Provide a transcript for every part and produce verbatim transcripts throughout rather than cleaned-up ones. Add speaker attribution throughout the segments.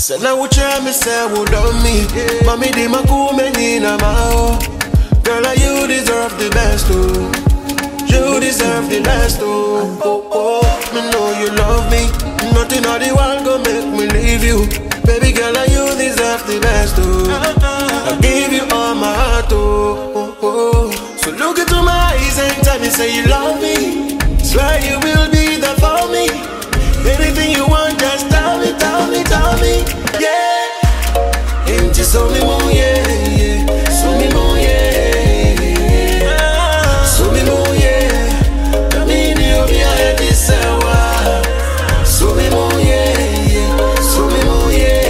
Speaker 1: Say now what you me say would love me. Mommy di makume nina mao. Girl, like you deserve the best too. You deserve the best too. Oh oh, me know you love me. Nothing on the world gon' make me leave you. Baby girl, like you deserve the best too. I give you all my heart too. Oh, oh. So look into my eyes and tell me say you love me. Swear you will be there for me. Anything you want, just tell me, tell me, tell me. Yeah. Ain't you so me more, yeah, yeah. So me more, yeah, yeah. So me more, yeah. I mean you be a this hour. So me more, yeah, yeah. So me more,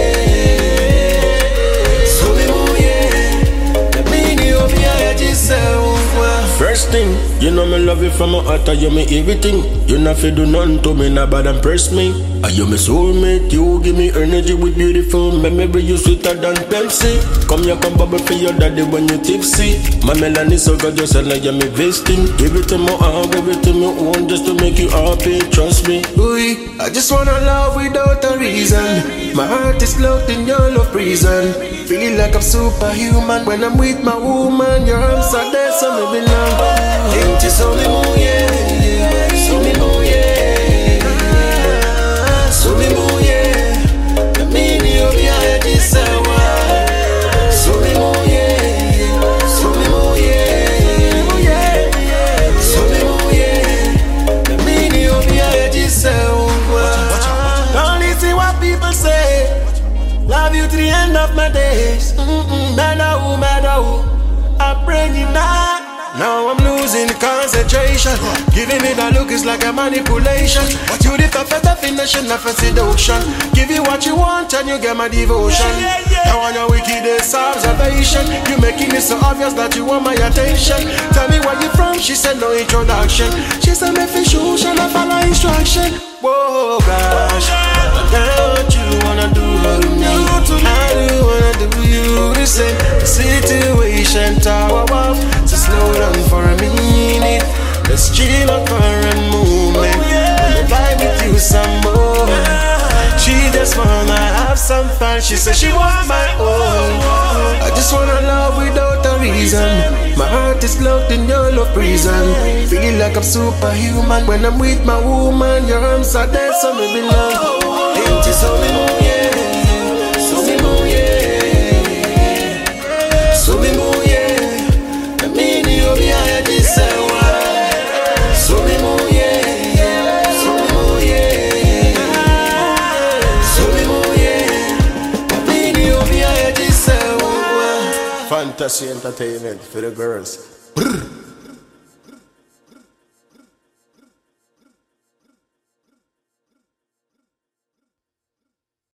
Speaker 1: yeah. So me more, yeah. I mean you be a this hour. First thing, you know me love you from my heart, you me everything. You not fi do nothing to me, not bad impress me. Are you my soulmate? You give me energy with beautiful memory. You sweeter than Pepsi. Come here, come bubble for your daddy when you tipsy. My melody so gorgeous and I am investing. Give it to my heart, give it to me own, just to make you happy. Trust me. Ooh, I just wanna love without a reason. My heart is locked in your love prison. Feel like I'm superhuman when I'm with my woman. Your arms are there, so me belong. Ain't you so me more, yeah, yeah. So me more, yeah. So me more, yeah. I mean you be a this hour. So me more, yeah. So me more, yeah. So me more, yeah. I mean you be a this hour. Don't listen what people say. Love you to the end of my days. Mm-mm, matter who, matter who. I bring you now. Now I'm losing concentration. Giving me that look is like a manipulation. You the perfect definition of a seduction. Give you what you want and you get my devotion. Now on your wickedest observation, you making it so obvious that you want my attention. Tell me where you from, she said no introduction. She said me fish you, shall I follow instruction? Whoa gosh, girl, what you wanna do to me? I do wanna do you the same. Situation tower off, so slow down for a minute. Let's chill out for a moment. I'ma vibe with you some more. She just wanna have some fun. She said she want my own. I just wanna love without a reason. My heart is locked in your love prison. Feel like I'm superhuman when I'm with my woman. Your arms are there, so me belong. Ain't you so me more, yeah. So me more, yeah. So me more, yeah. I mean you be a this hour. So me more, yeah. So me more, yeah. So me more, yeah. I mean you be a this hour. Fantasy entertainment for the girls. Brr.